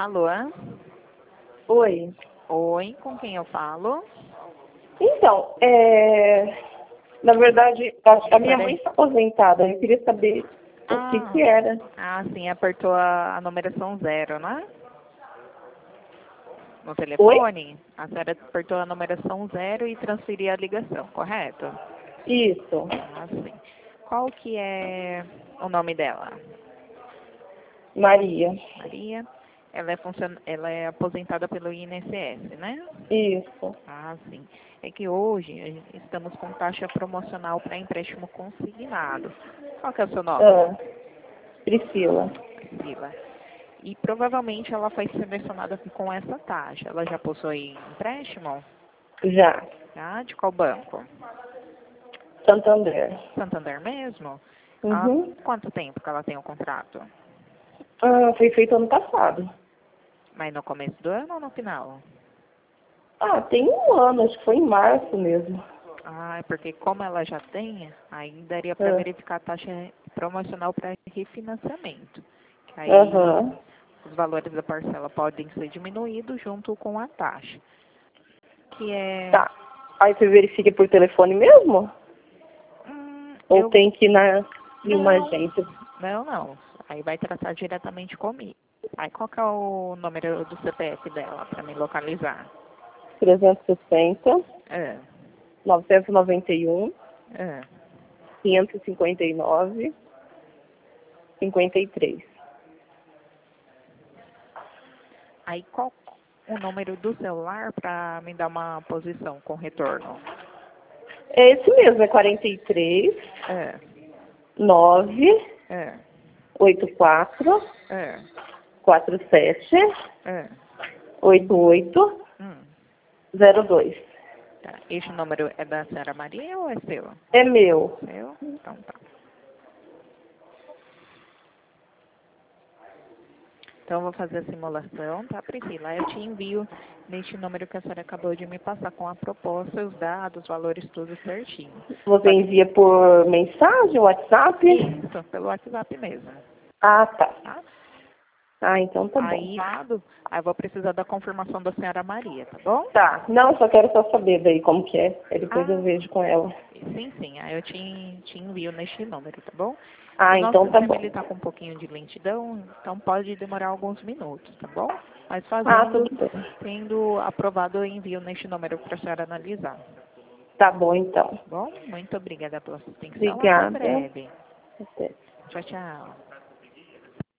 Alô? Oi. Oi, com quem eu falo? Então, na verdade, a minha mãe está aposentada. Eu queria saber o que era. Sim, apertou a numeração 0, né? No Oi? telefone, a senhora apertou a numeração 0 e transferiu a ligação, correto? Isso. Sim. Qual que é o nome dela? Maria. Maria. Ela é aposentada pelo INSS, né? Isso. Sim. É que hoje estamos com taxa promocional para empréstimo consignado. Qual que é o seu nome? Priscila. Priscila. E provavelmente ela foi selecionada com essa taxa. Ela já possui empréstimo? Já. Ah, de qual banco? Santander. Santander mesmo? Uhum. Quanto tempo que ela tem o contrato? Foi feito ano passado. Mas no começo do ano ou no final? Tem um ano, acho que foi em março mesmo. É porque como ela já tem, aí daria para verificar a taxa promocional para refinanciamento. Que aí os valores da parcela podem ser diminuídos junto com a taxa. Que é... Tá. Aí você verifica por telefone mesmo? Ou tem que ir em uma agência? Não. Aí vai tratar diretamente comigo. Aí qual que é o número do CPF dela para me localizar? 360, 991, 559, 53. Aí qual o número do celular para me dar uma posição com retorno? É esse mesmo, é 43, 9, 84, 47, 88, 02. Tá. Este número é da senhora Maria ou é seu? É meu. Seu? Então tá. Então, eu vou fazer a simulação, tá, Priscila? Eu te envio neste número que a senhora acabou de me passar com a proposta, os dados, os valores, tudo certinho. Você envia por mensagem, WhatsApp? Isso, pelo WhatsApp mesmo. Tá. Então tá bom. Aí eu vou precisar da confirmação da senhora Maria, tá bom? Tá. Não, eu só quero saber daí como que é. Aí depois eu vejo com ela. Sim. Aí eu te envio neste número, tá bom? Então tá bom. Ele tá com um pouquinho de lentidão, então pode demorar alguns minutos, tá bom? Mas Tudo bem. tendo aprovado, eu envio neste número para a senhora analisar. Tá bom, então. Bom, muito obrigada pela sua atenção. Obrigada. Até breve. Até. Tchau, tchau.